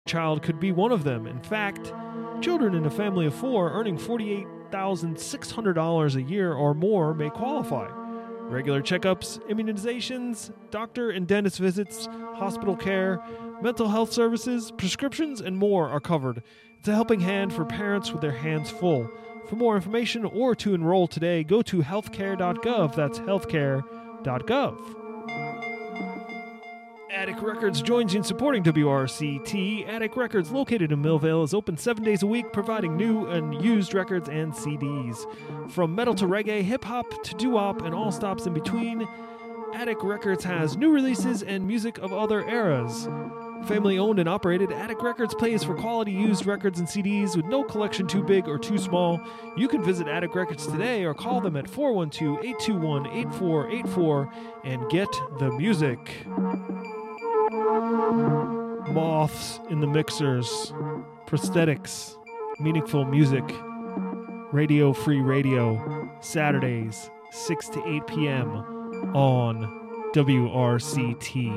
child could be one of them. In fact, children in a family of 4 earning $48,600 a year or more may qualify. Regular checkups, immunizations, doctor and dentist visits, hospital care, mental health services, prescriptions, and more are covered. It's a helping hand for parents with their hands full. For more information or to enroll today, go to healthcare.gov. That's healthcare.gov. Attic Records joins you in supporting WRCT. Attic Records, located in Millvale, is open 7 days a week, providing new and used records and CDs. From metal to reggae, hip-hop to doo-wop, and all stops in between, Attic Records has new releases and music of other eras. Family-owned and operated, Attic Records plays for quality used records and CDs with no collection too big or too small. You can visit Attic Records today or call them at 412-821-8484 and get the music. Moths in the Mixers, prosthetics, meaningful music, Radio Free Radio, Saturdays, 6 to 8 p.m. on WRCT.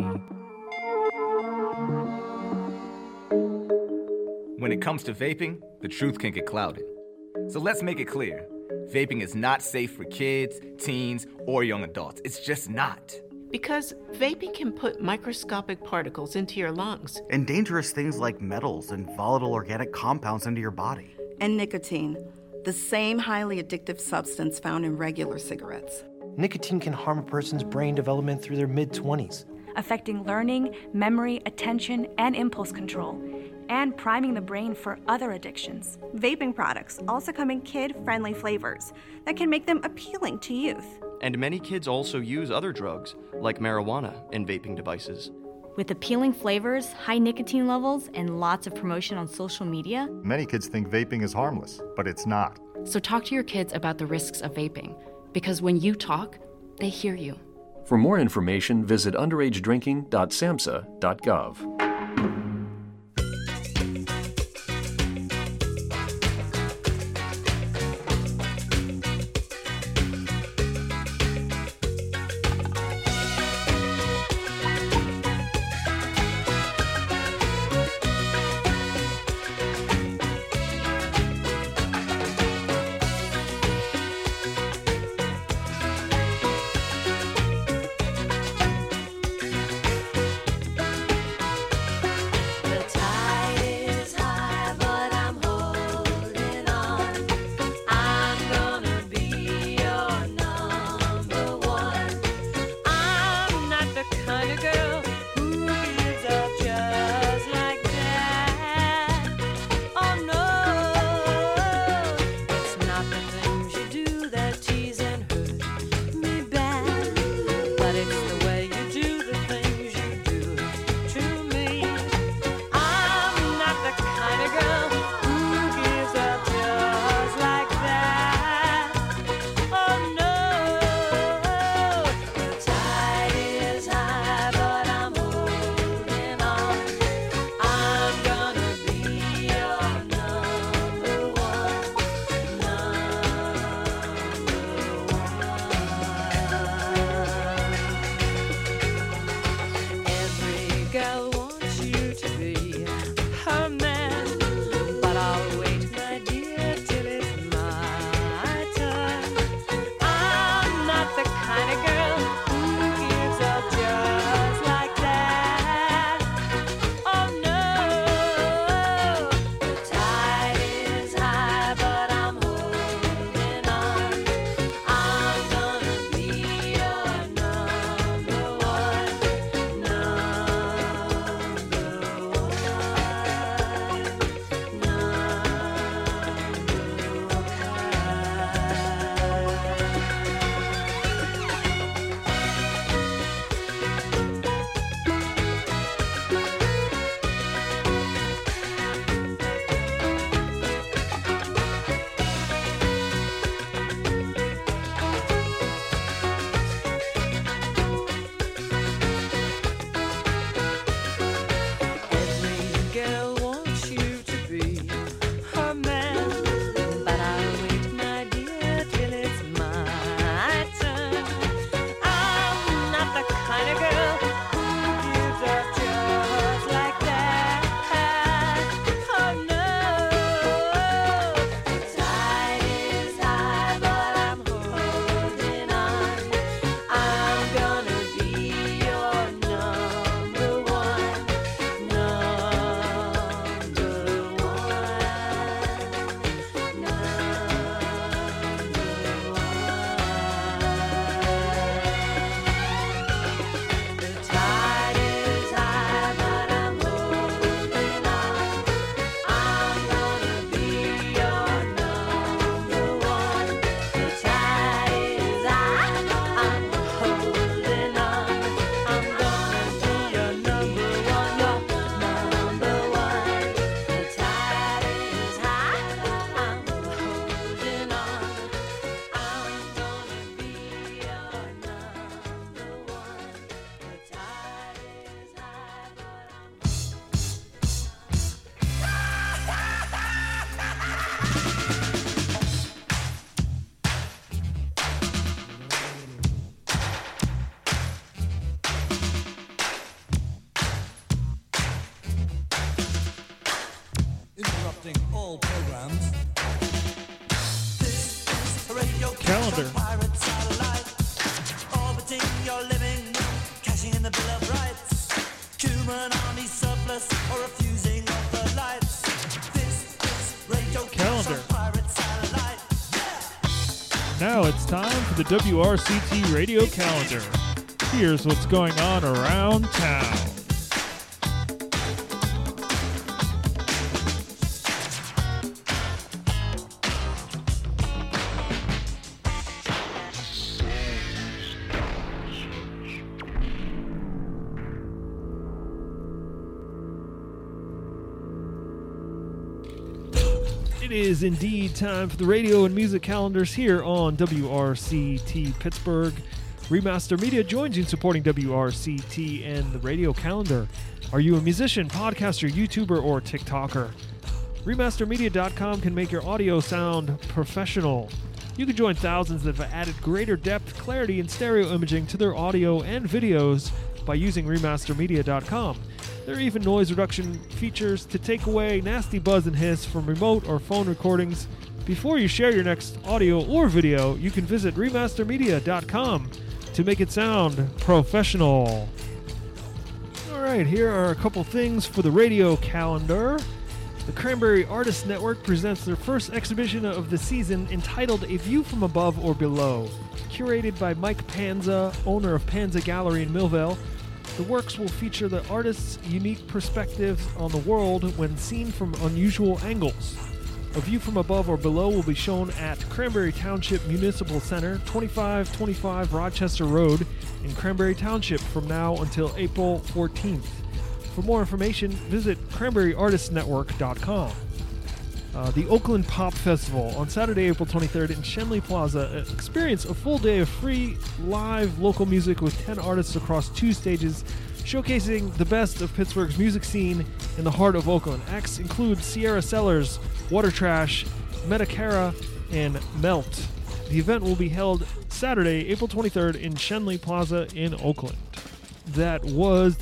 When it comes to vaping, the truth can get clouded. So let's make it clear. Vaping is not safe for kids, teens, or young adults. It's just not. Because vaping can put microscopic particles into your lungs. And dangerous things like metals and volatile organic compounds into your body. And nicotine, the same highly addictive substance found in regular cigarettes. Nicotine can harm a person's brain development through their mid-20s. Affecting learning, memory, attention, and impulse control, and priming the brain for other addictions. Vaping products also come in kid-friendly flavors that can make them appealing to youth. And many kids also use other drugs, like marijuana, in vaping devices. With appealing flavors, high nicotine levels, and lots of promotion on social media, many kids think vaping is harmless, but it's not. So talk to your kids about the risks of vaping, because when you talk, they hear you. For more information, visit underagedrinking.samhsa.gov. all programs. This is a radio calendar. Pirate satellite, orbiting your living room, cashing in the Bill of Rights. Human army surplus or refusing of the lights. This is radio Calendar. Pirate satellite. Now it's time for the WRCT radio calendar. Here's what's going on around town. It is indeed time for the radio and music calendars here on WRCT Pittsburgh. Remaster Media joins you in supporting WRCT and the radio calendar. Are you a musician, podcaster, YouTuber, or TikToker? Remastermedia.com can make your audio sound professional. You can join thousands that have added greater depth, clarity, and stereo imaging to their audio and videos by using Remastermedia.com. There are even noise reduction features to take away nasty buzz and hiss from remote or phone recordings. Before you share your next audio or video, you can visit Remastermedia.com to make it sound professional. Alright, here are a couple things for the radio calendar. The Cranberry Artists Network presents their first exhibition of the season entitled A View from Above or Below. Curated by Mike Panza, owner of Panza Gallery in Millvale, the works will feature the artist's unique perspectives on the world when seen from unusual angles. A View from Above or Below will be shown at Cranberry Township Municipal Center, 2525 Rochester Road in Cranberry Township from now until April 14th. For more information, visit cranberryartistsnetwork.com. The Oakland Pop Festival on Saturday, April 23rd in Schenley Plaza. Experience a full day of free live local music with 10 artists across 2 stages, showcasing the best of Pittsburgh's music scene in the heart of Oakland. Acts include Sierra Sellers, Water Trash, Metacara, and Melt. The event will be held Saturday, April 23rd in Schenley Plaza in Oakland. That was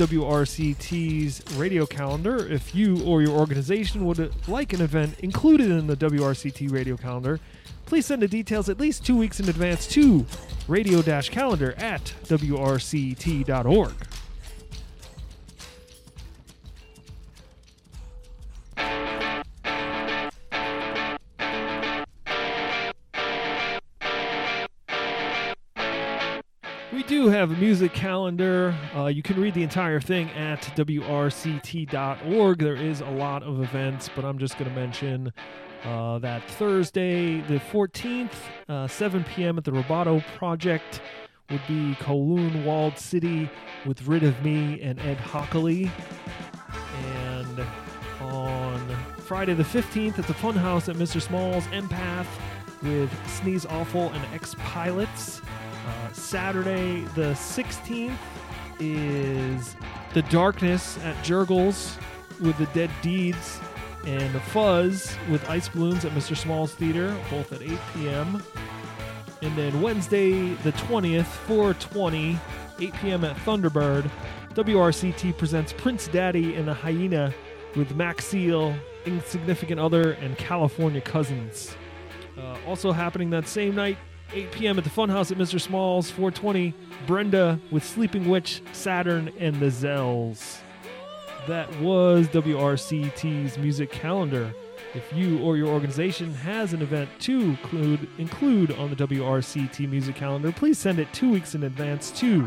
WRCT's radio calendar. If you or your organization would like an event included in the WRCT radio calendar, please send the details at least 2 weeks in advance to radio-calendar@wrct.org. We do have a music calendar. You can read the entire thing at WRCT.org. There is a lot of events, but I'm just going to mention that Thursday, the 14th, 7 p.m. at the Roboto Project would be Kowloon Walled City with Rid of Me and Ed Hockley. And on Friday the 15th at the Funhouse at Mr. Small's, Empath with Sneeze Awful and X-Pilots. Saturday the 16th is The Darkness at Jurgles with the Dead Deeds, and Fuzz with Ice Balloons at Mr. Small's Theater, both at 8 p.m. And then Wednesday the 20th, 4/20, 8 p.m. at Thunderbird, WRCT presents Prince Daddy and the Hyena with Max Seal, Insignificant Other, and California Cousins. Also happening that same night, 8 p.m. at the Funhouse at Mr. Small's, 4/20, Brenda with Sleeping Witch, Saturn, and the Zells. That was WRCT's music calendar. If you or your organization has an event to include on the WRCT music calendar, please send it 2 weeks in advance to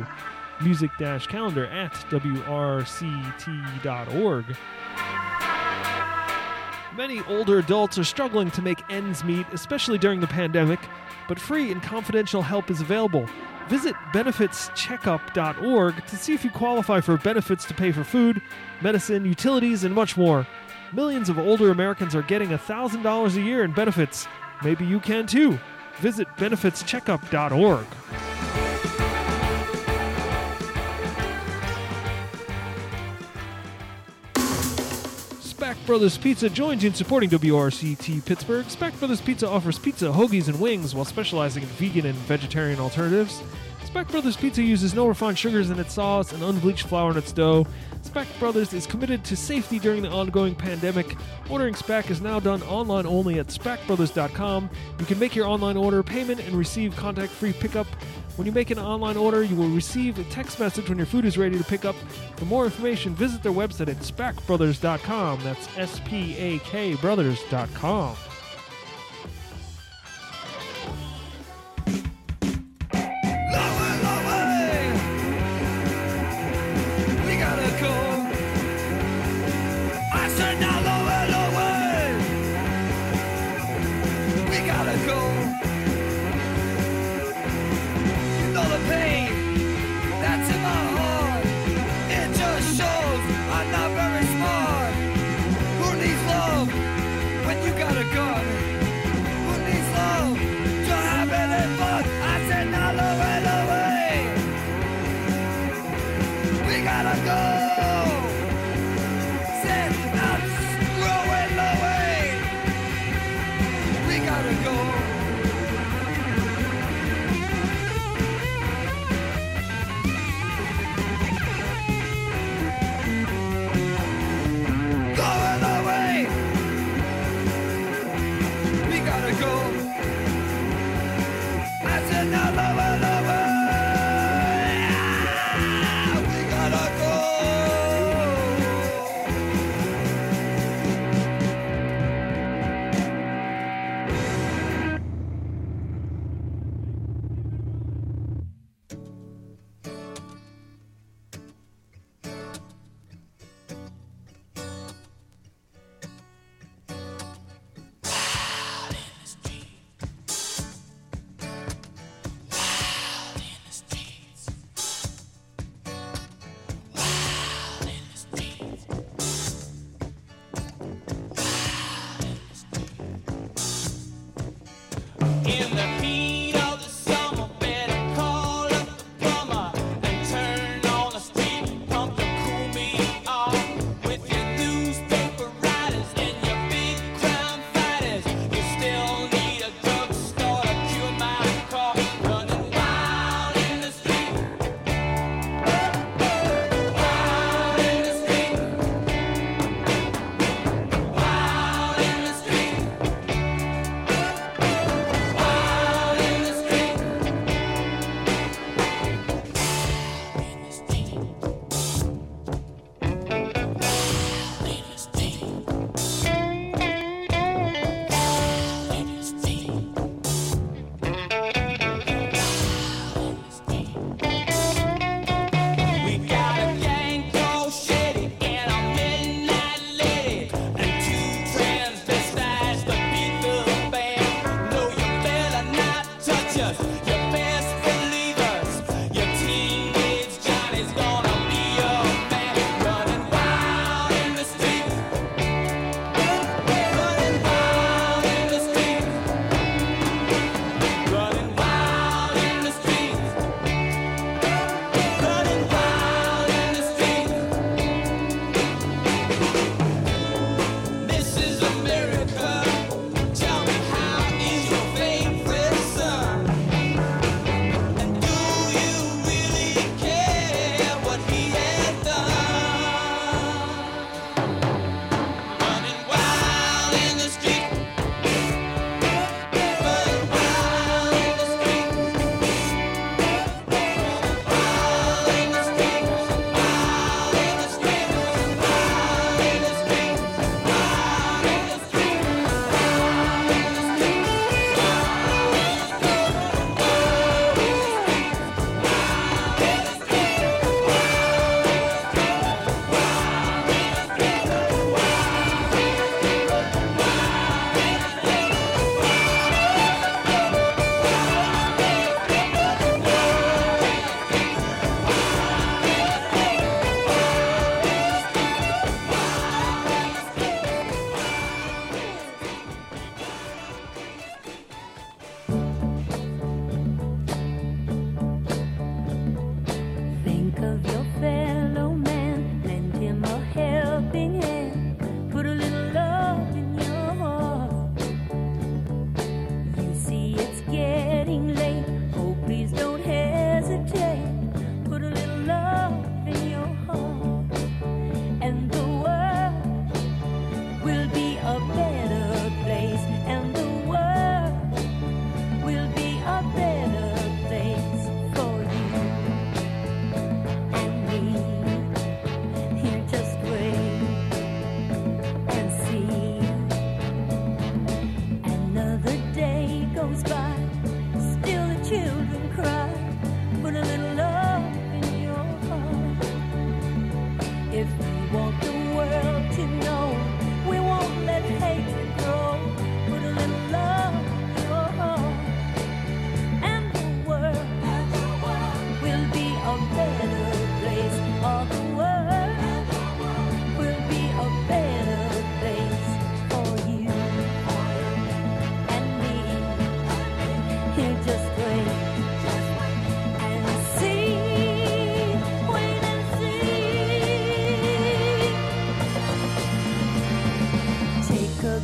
music-calendar@wrct.org. Many older adults are struggling to make ends meet, especially during the pandemic, but free and confidential help is available. Visit benefitscheckup.org to see if you qualify for benefits to pay for food, medicine, utilities, and much more. Millions of older Americans are getting $1,000 a year in benefits. Maybe you can too. Visit benefitscheckup.org. Spack Brothers Pizza joins you in supporting WRCT Pittsburgh. Spack Brothers Pizza offers pizza, hoagies, and wings while specializing in vegan and vegetarian alternatives. Spack Brothers Pizza uses no refined sugars in its sauce and unbleached flour in its dough. Speck Brothers is committed to safety during the ongoing pandemic. Ordering Speck is now done online only at SpeckBrothers.com. You can make your online order, payment, and receive contact-free pickup. When you make an online order, you will receive a text message when your food is ready to pick up. For more information, visit their website at SpeckBrothers.com. That's SPAK Brothers.com. Gotta go.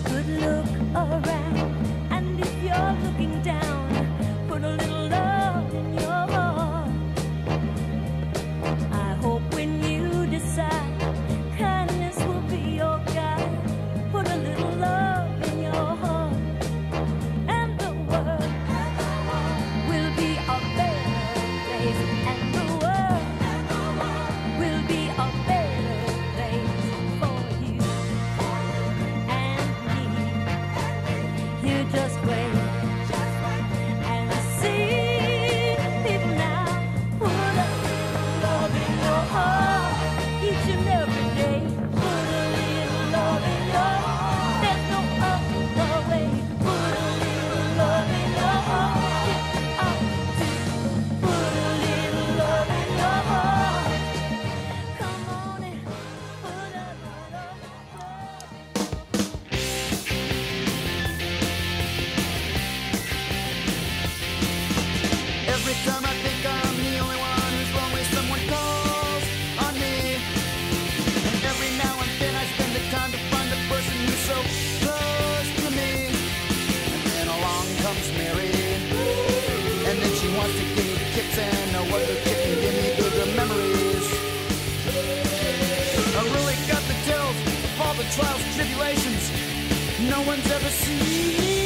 good look around. And if you're looking down, put a little love in your heart. I hope when you decide kindness will be your guide, put a little love in your heart, and the world will be a better place, and the world will be a better place for you and me. You just wait and see people now. Put a little love in your heart each and every day. Put a little love in your heart. There's no other way. Put a little love in your heart. Get out to put a little love in your heart. Come on and put a little. Every time I think I'm the only one who's lonely, someone calls on me. And every now and then I spend the time to find the person who's so close to me. And then along comes Mary, and then she wants to give me kicks, and no other kid can give me good memories. I really got the tales of all the trials and tribulations no one's ever seen.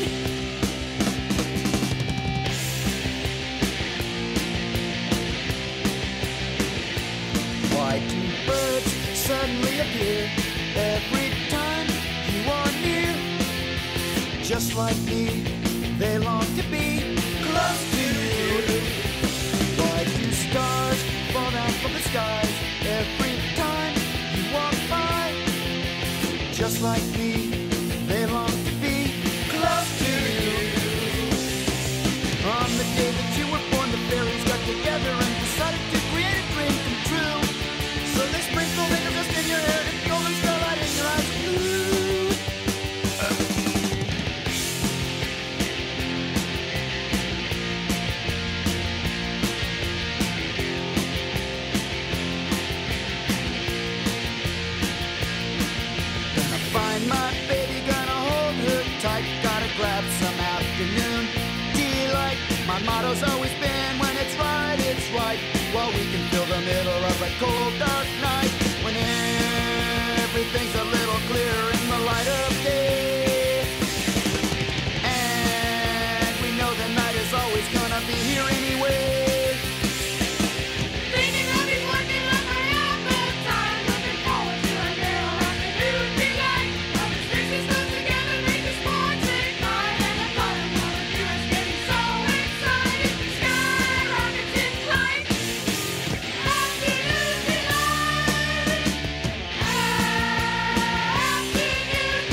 Why do birds suddenly appear every time you are near? Just like me, they long to be close to you. Why do stars fall down from the skies every time you walk by? Just like me, they long to be close to you. On the day that you were born, the fairies got together and decided to create a dream come true. So they sprinkled dust in your hair and golden starlight in your eyes blue. Gonna find my baby, gonna hold her tight, gotta grab some afternoon delight. My motto's always been, when it's right, it's right. Well, we can fill the middle of a cold, dark night, when everything's a little clearer in the light of day. And we know the night is always gonna be here anyway. Thinking of you, working like I have no time, looking forward to a little afternoon delight. Loving spaces stuck together, make the sparks ignite, and the thought of one of you is getting so excited. Skyrockets in flight. Afternoon delight. Afternoon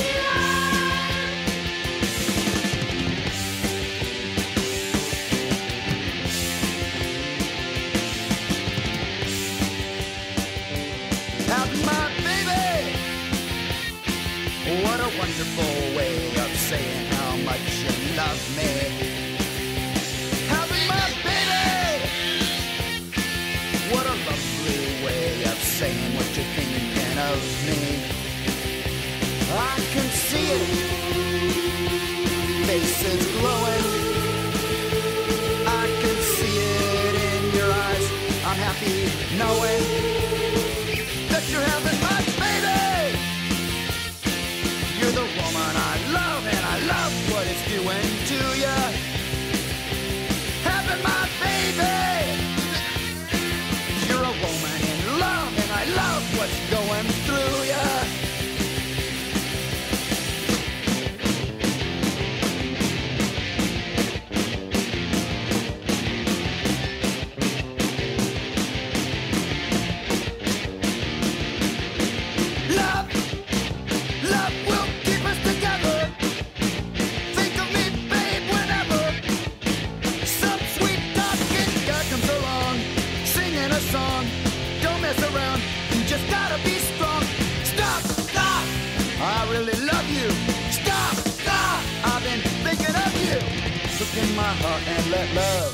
delight. Have my baby. What a wonderful way of saying how much you love me. Have my baby. What a lovely way of saying what you're thinking of me. I can see it. Faces glowing. I can see it in your eyes. I'm happy knowing that you're having my baby. You're the woman I love, and I love what it's doing to you. Having my baby. You're a woman in love, and I love what's going through you. Love will keep us together. Think of me, babe, whenever some sweet talking guy comes along, singing a song. Don't mess around, you just gotta be strong. Stop, stop, I really love you. Stop, stop, I've been thinking of you. Look in my heart and let love.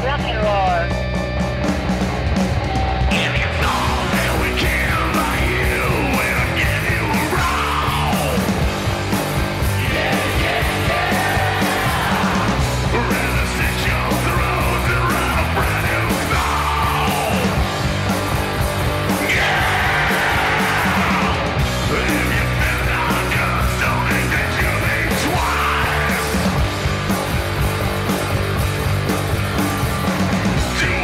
Rock and roll. Do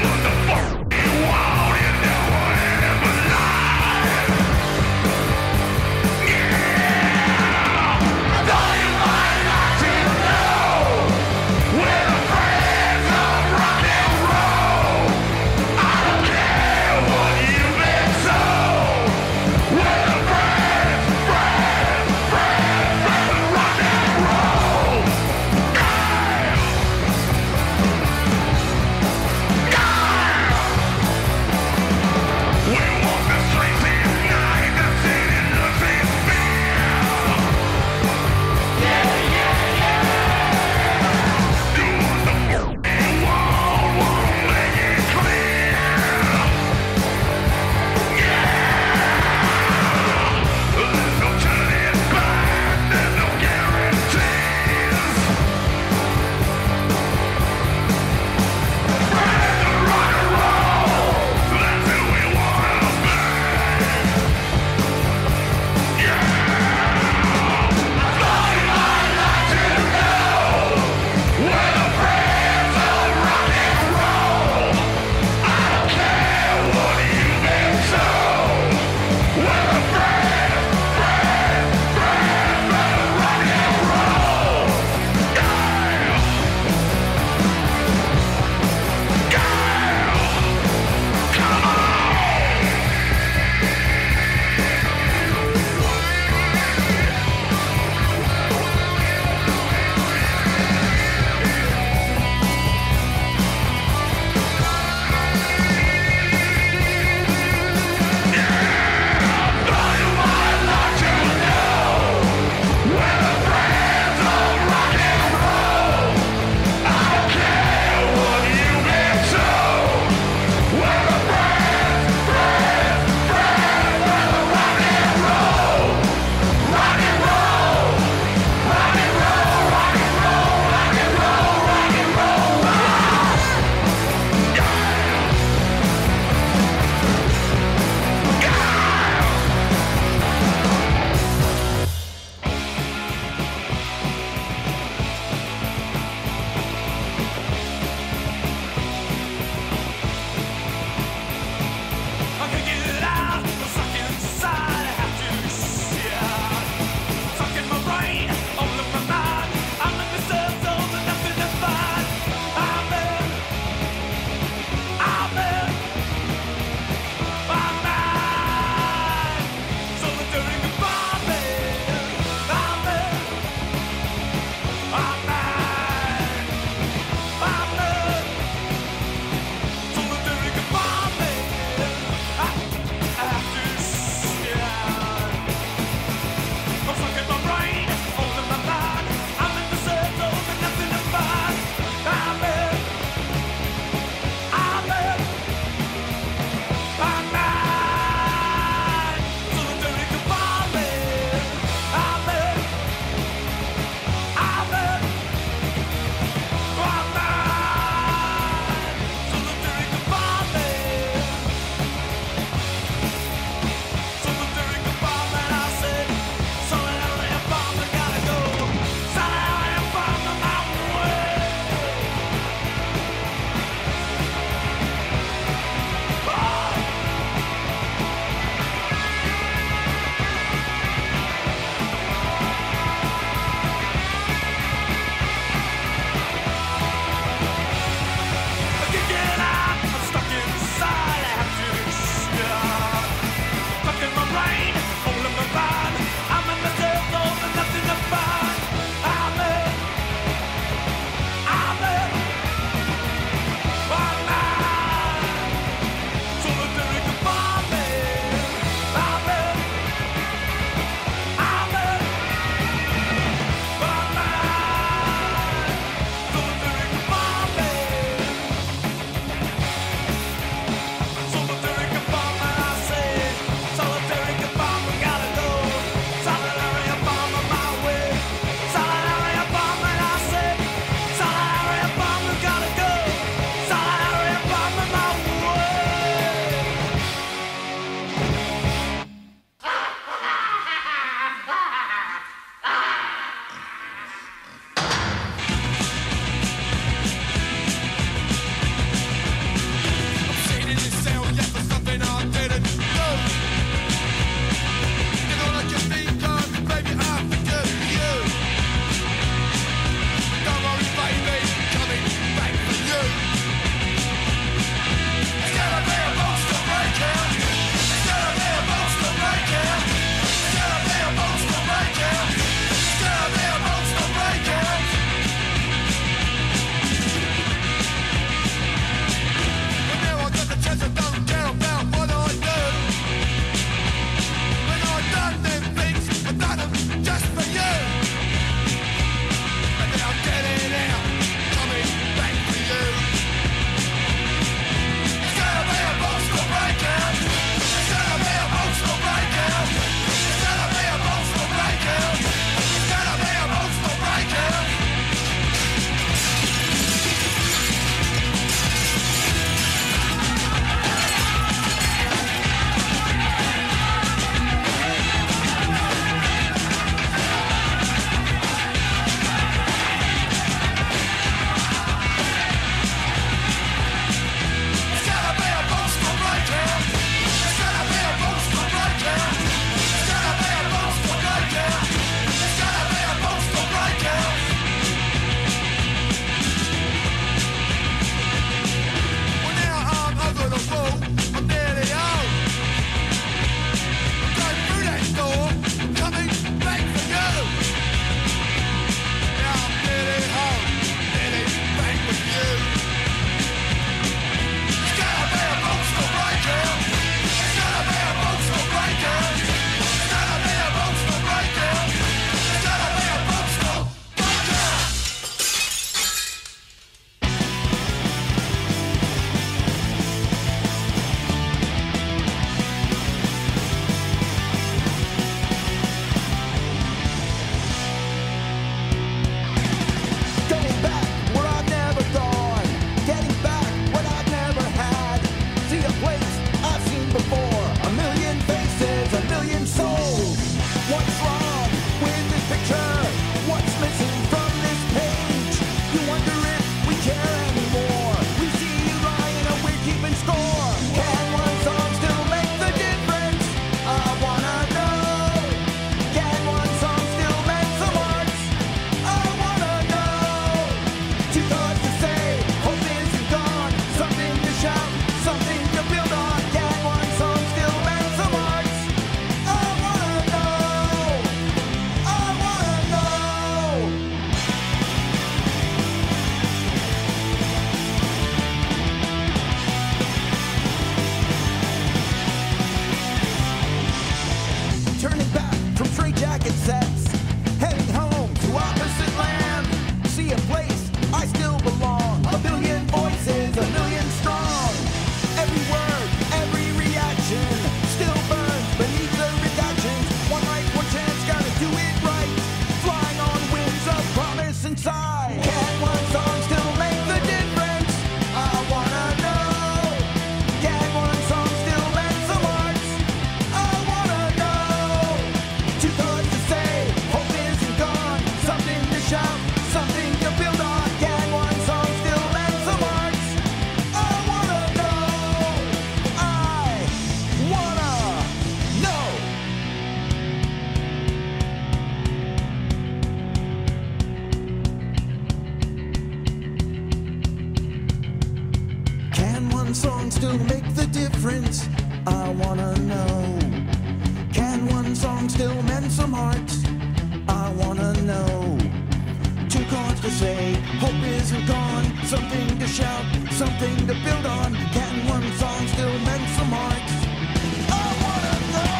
song still make the difference? I wanna know. Can one song still mend some hearts? I wanna know. Two chords to say, hope isn't gone. Something to shout, something to build on. Can one song still mend some hearts? I wanna know.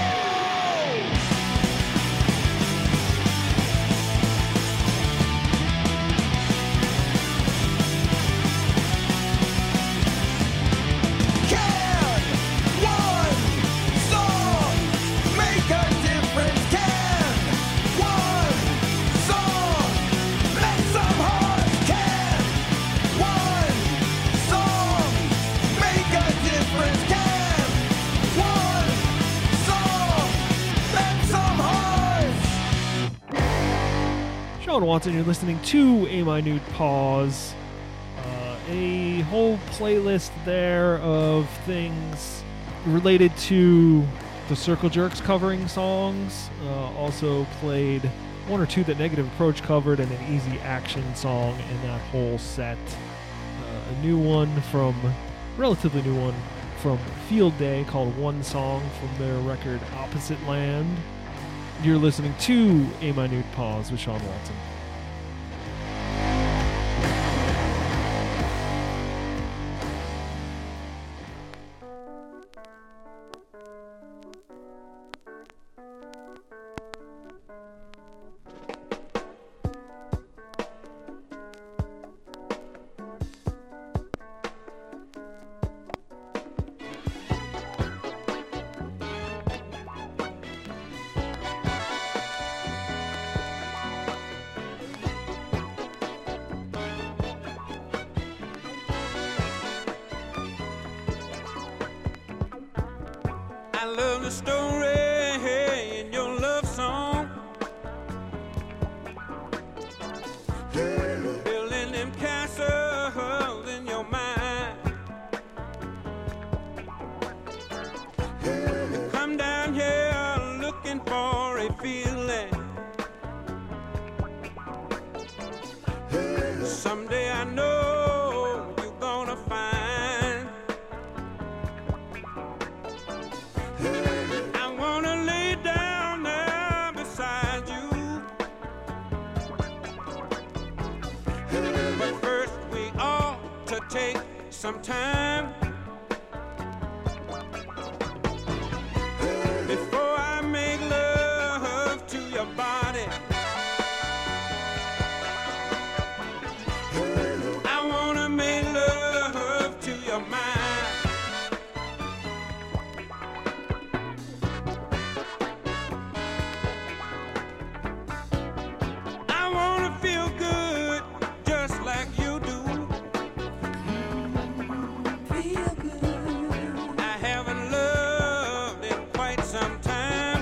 Can one song make a difference? Can one song mend some hearts? Can one song make a difference? Can one song mend some hearts? Sean Watson, you're listening to A Minute Pause. A whole playlist there of things related to the Circle Jerks covering songs. Also played one or two that Negative Approach covered and an Easy Action song in that whole set. A relatively new one from Field Day called One Song from their record Opposite Land. You're listening to A Minute Pause with Sean Watson. I love the story in your love song. Building them castles in your mind. Come down here looking for a feeling. Someday I know you're gonna find. I wanna lay down there beside you. But first we ought to take some time before I make love to your body. I wanna make love to your mind. I wanna feel good just like you do. Feel good. I haven't loved in quite some time.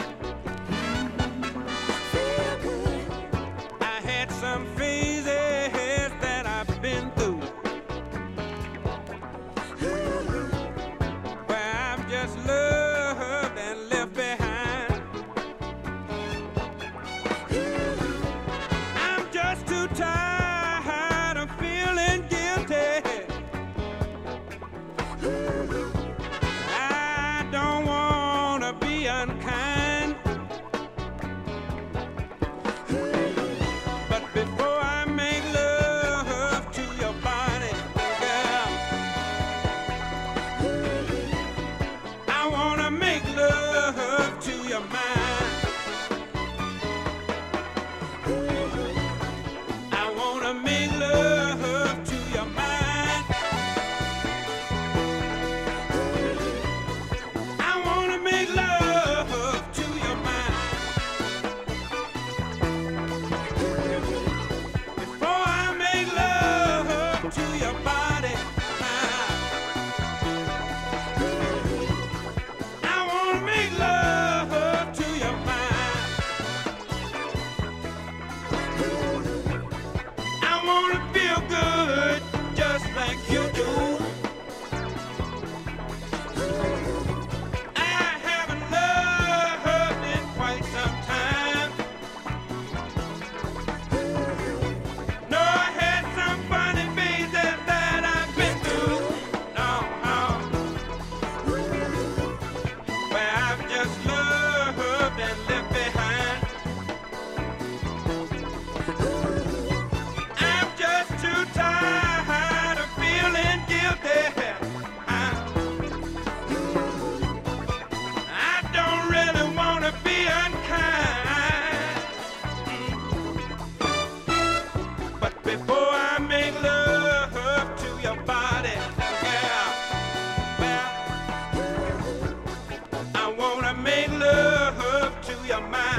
Feel good. I had some phases that I've been through where I've just loved and left behind. I'm just too tired of feeling guilty. I don't wanna be unkind. But before I make love to your body, girl, I wanna make love to your mind. I wanna make love to your mind. I wanna make love to your mind. before I make love to your body. Yeah. Well, I wanna make love to your mind.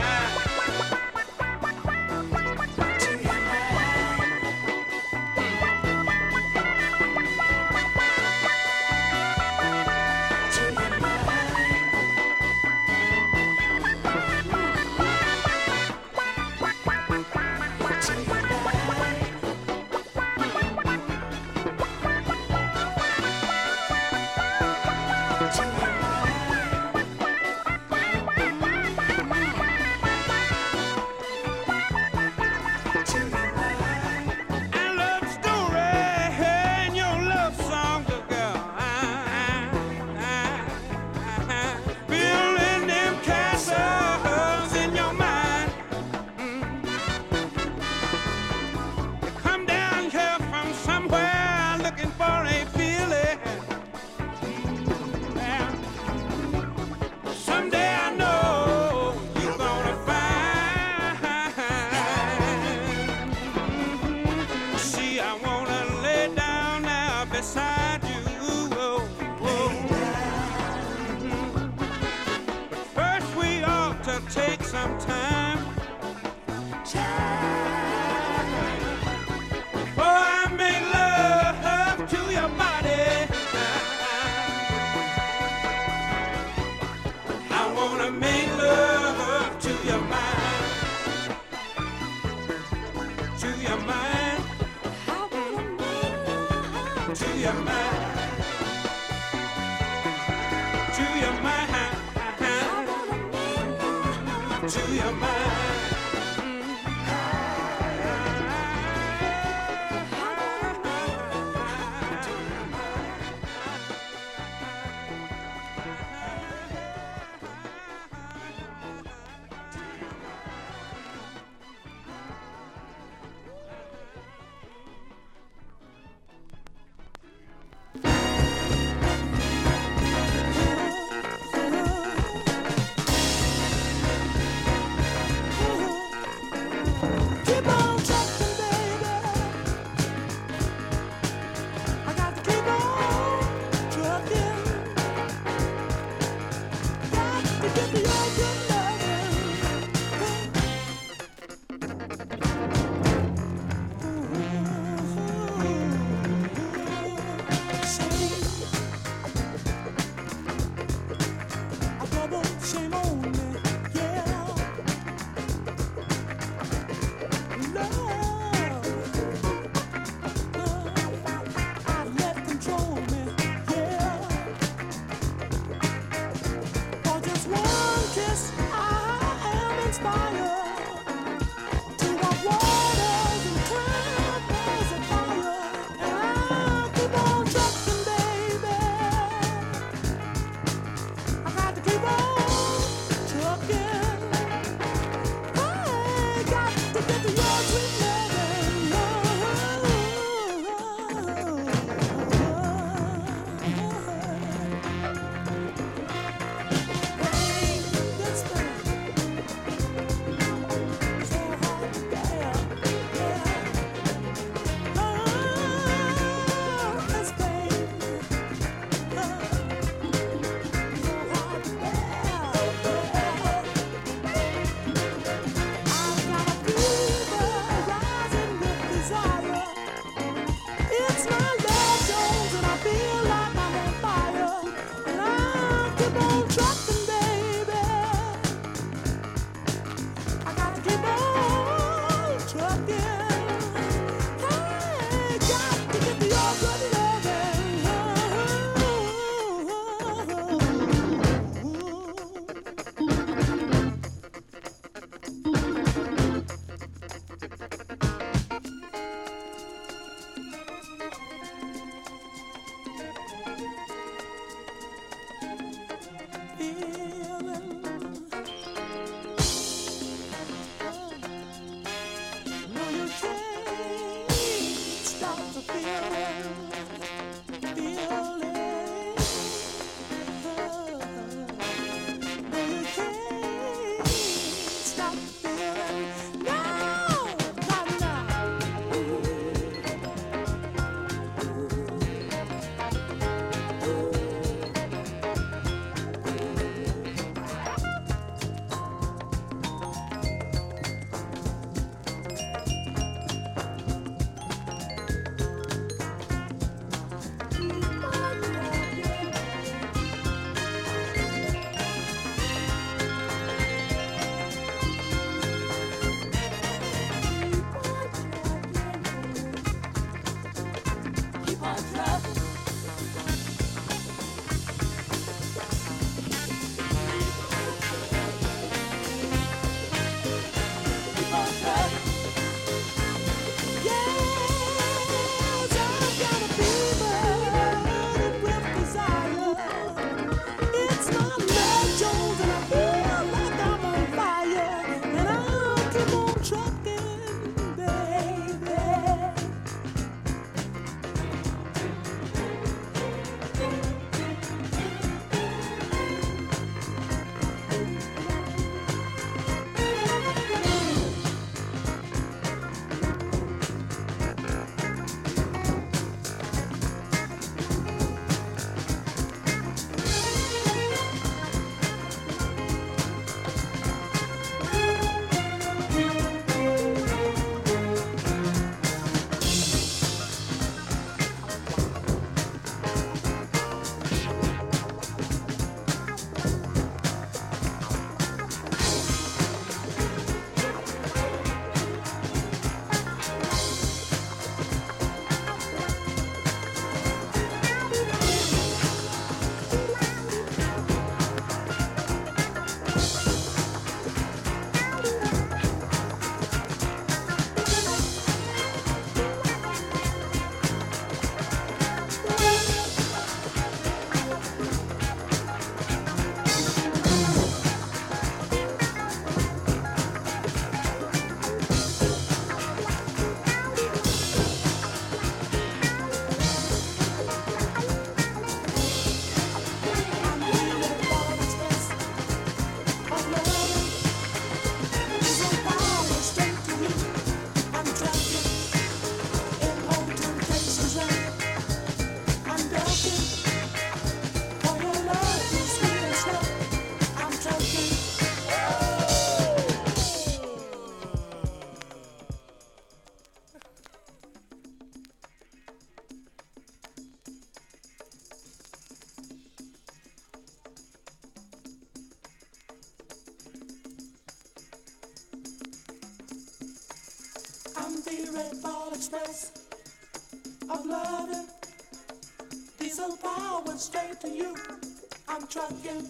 Free Red Ball Express of loving. Diesel power straight to you. I'm trucking.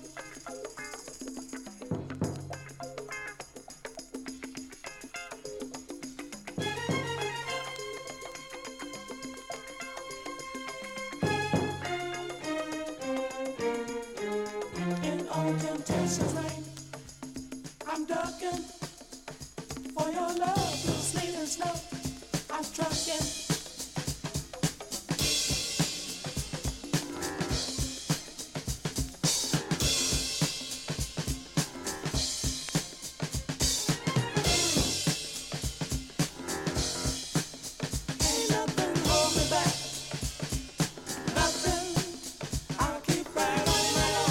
In all temptation's rain, I'm ducking. For your love, through sleet and snow, I'm trucking. Ain't nothing hold me back. Nothing. I'll keep right on.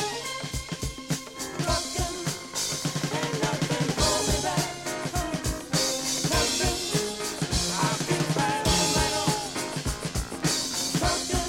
Trucking. Ain't nothing hold me back. Nothing. I'll keep right on. Trucking.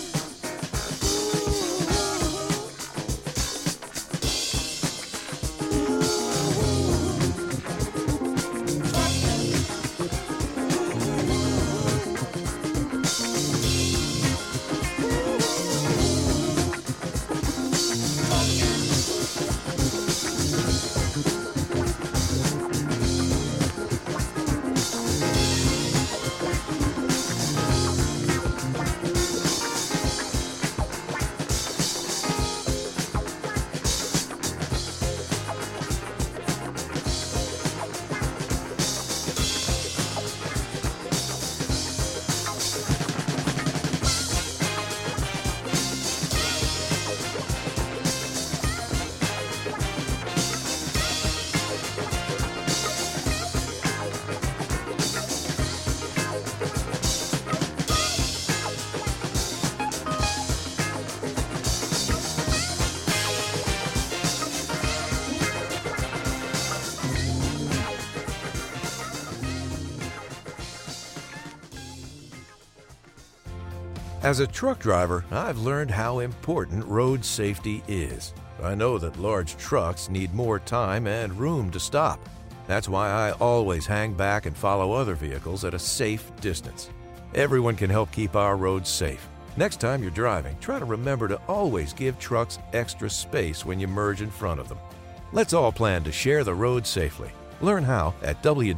As a truck driver, I've learned how important road safety is. I know that large trucks need more time and room to stop. That's why I always hang back and follow other vehicles at a safe distance. Everyone can help keep our roads safe. Next time you're driving, try to remember to always give trucks extra space when you merge in front of them. Let's all plan to share the road safely. Learn how at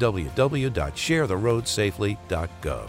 www.sharetheroadsafely.gov.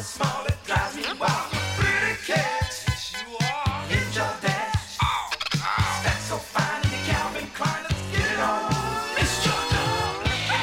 small, it drives me wild. Pretty cat, yes you are. Hit your dash. Oh, oh. That's so fine in the Calvin Klein. Let's get it on. It's your dog.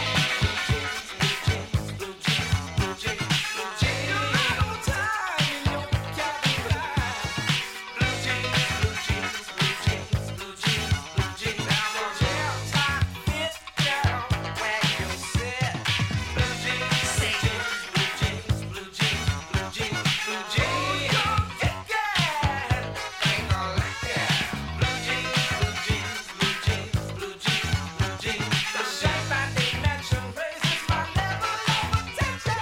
Blue jeans, blue jeans, blue jeans. You ride all the time in your Calvin Klein. Blue jeans, blue jeans, blue jeans, blue jeans, blue jeans. Now the jail time fit down where you sit. Blue jeans, blue jeans, blue jeans, blue jeans, blue jeans. Don't get that, ain't gonna like that. Blue jeans, blue jeans, blue jeans, blue jeans, blue jeans. The shape and dimension raises my level of attention.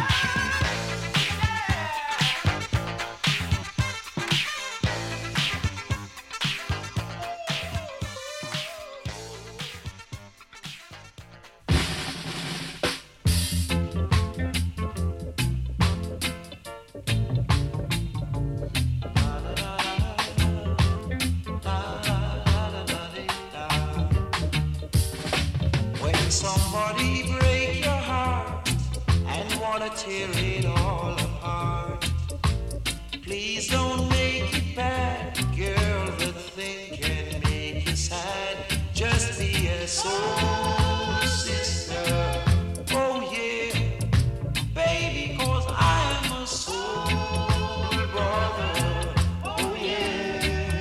When somebody break your heart and wanna tear it all apart, please don't make it bad, girl. The thing can make you sad. Just be a soul sister. Oh yeah, baby, 'cause I'm a soul brother. Oh yeah.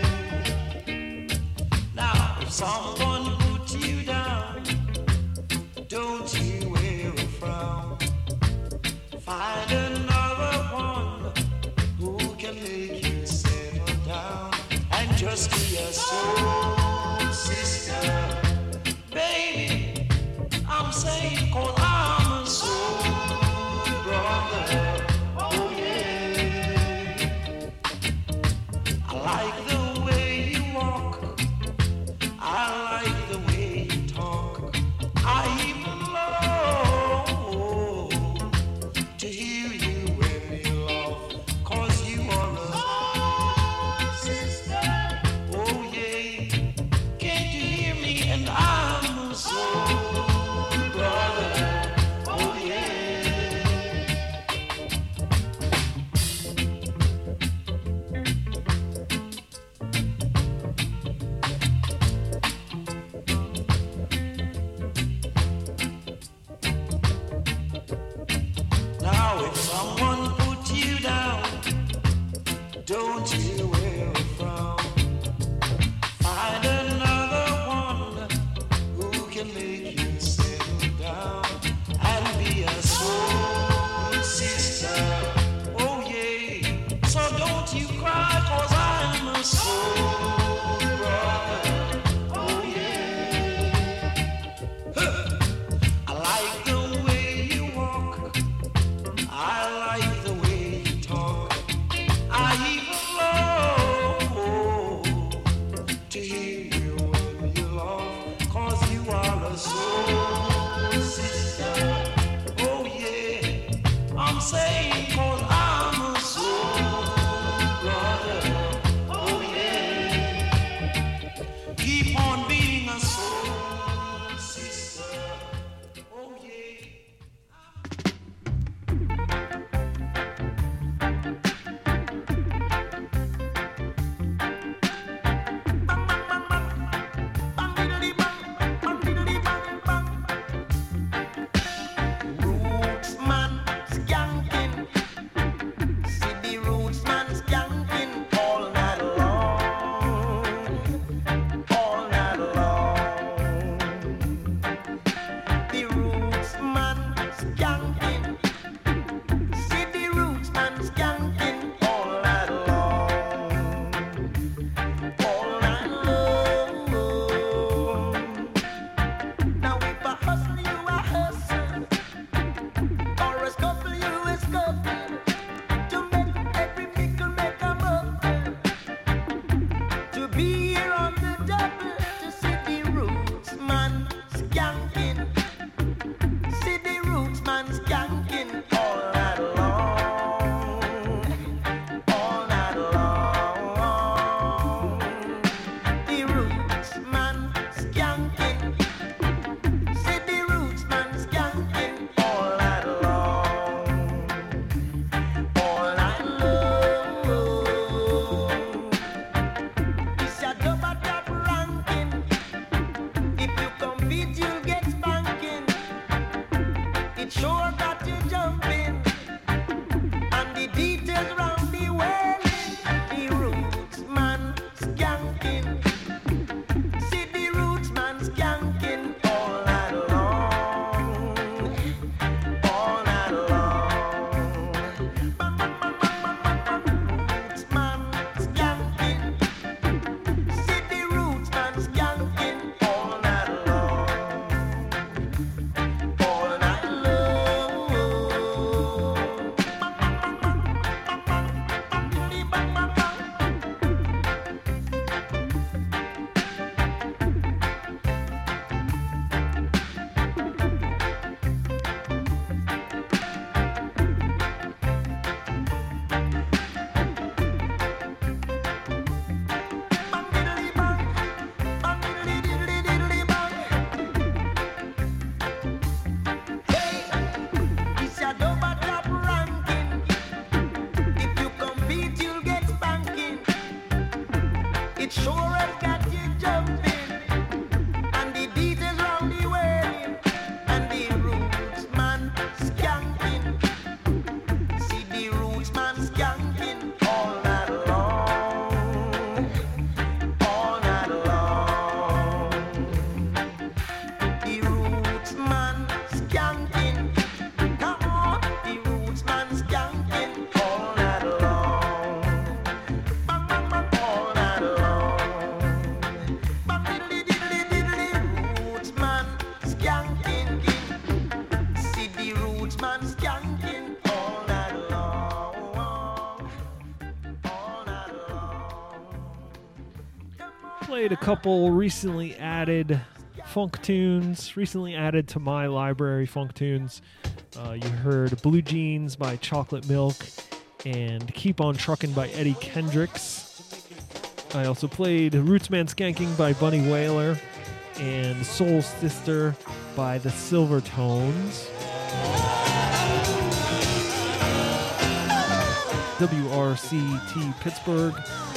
Now if someone put you down, don't you wear a frown. Find another one who can make you settle down and just be a soul sister. Baby, I'm saying 'cause I'm a soul brother. Oh yeah. I like the way you walk. I like the way you talk. I even love to hear you when you laugh, 'cause you are a sister. Oh yeah, can't you hear me? And I'm a soul brother. Oh yeah. Now if someone put you down, don't you wear a frown. Find another one who can make you settle down and be a soul sister. Oh yeah, so don't you cry, 'cause I'm a soul brother. Oh yeah. I like the way you walk. I like the way you talk. I even love Played a couple recently added funk tunes, recently added to my library funk tunes. You heard Blue Jeans by Chocolate Milk and Keep On Truckin' by Eddie Kendricks. I also played Rootsman Skanking by Bunny Wailer and Soul Sister by the Silvertones. WRCT Pittsburgh.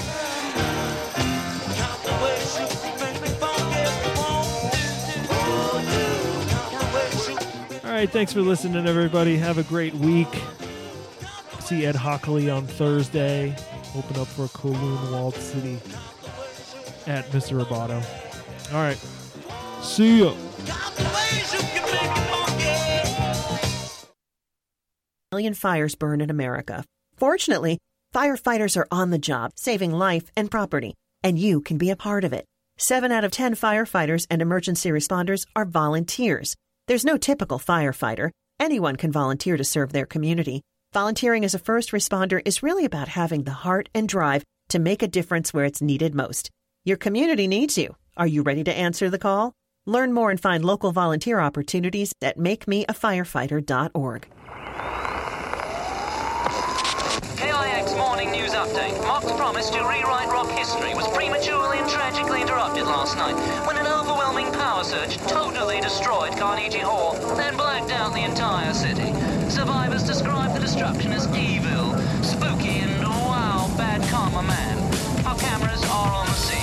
All right, thanks for listening, everybody. Have a great week. See Ed Hockley on Thursday. Open up for Kowloon Walled City at Mr. Roboto. All right, see ya. Million fires burn in America. Fortunately, firefighters are on the job, saving life and property, and you can be a part of it. 7 out of 10 firefighters and emergency responders are volunteers. There's no typical firefighter. Anyone can volunteer to serve their community. Volunteering as a first responder is really about having the heart and drive to make a difference where it's needed most. Your community needs you. Are you ready to answer the call? Learn more and find local volunteer opportunities at makemeafirefighter.org. KIX Morning News Update. Mock's promise to rewrite rock history was prematurely and tragically interrupted last night when an overwhelming power surge totally destroyed Carnegie Hall and blacked out the entire city. Survivors describe the destruction as evil, spooky, and wow, bad karma man. Our cameras are on the scene.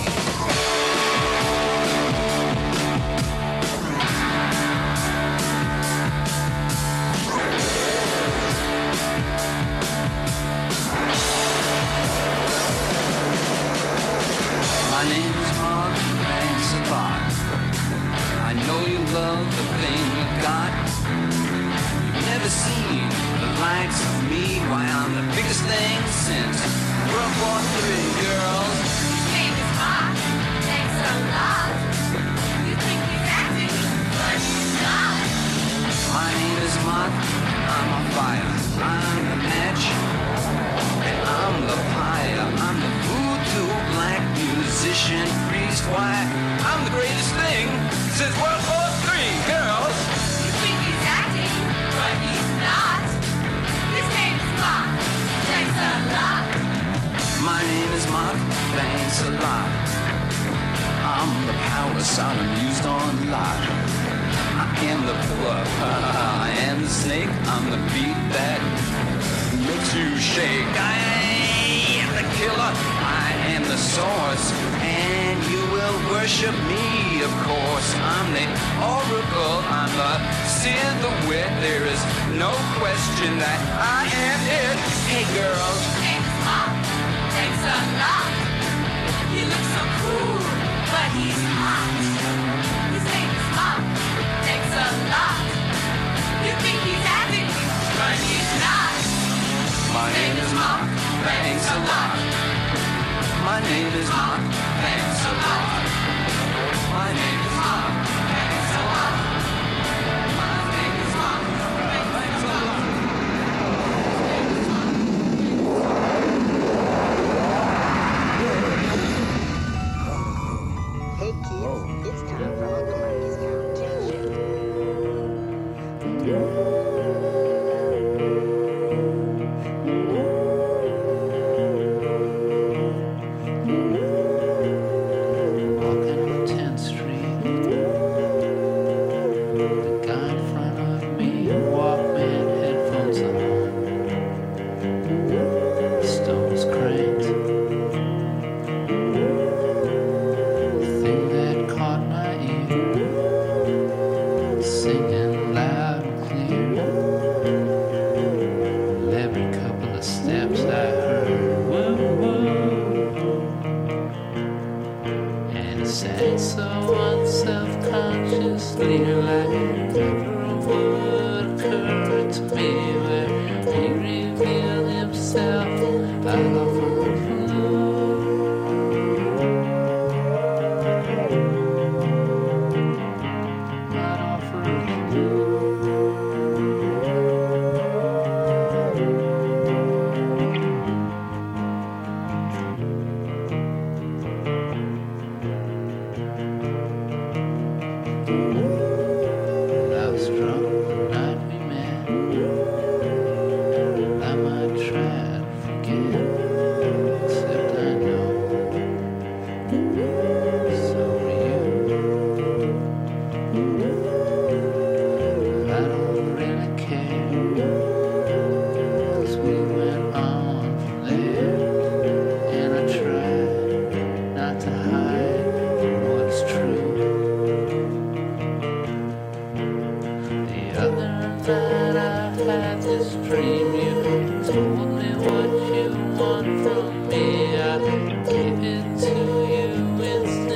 My name is Mark, thanks a lot. I know you love the thing you got. You've never seen the likes of me. Why, I'm the biggest thing since World War III, girls. His name is Mark, thanks a lot. You think he's acting, but he's not. My name is Mark, I'm on fire. I'm the match, and I'm the pyre. I'm the voodoo black musician, priest. Why, I'm the greatest thing since World War III, girls. You think he's acting, but he's not. His name is Mark, thanks a lot. My name is Mark, thanks a lot. I'm the power Sodom used on Lot. I am the pillar, I am the snake. I'm the beat that makes you shake. I am the killer, I am the source, and you will worship me, of course. I'm the oracle, I'm the seer, the wit. There is no question that I am it. Hey girls, Name is Mark, thanks a lot. He looks so cool, but he's hot. His name is Mark, thanks a lot. You think he's acting, but he's not. my name is Mark, thanks a lot. My name is Mark, thanks a lot. My name is Mark, thanks a lot. My name is Mark, thanks a lot. Hey kids, it's time for Uncle Marky's competition. run from me.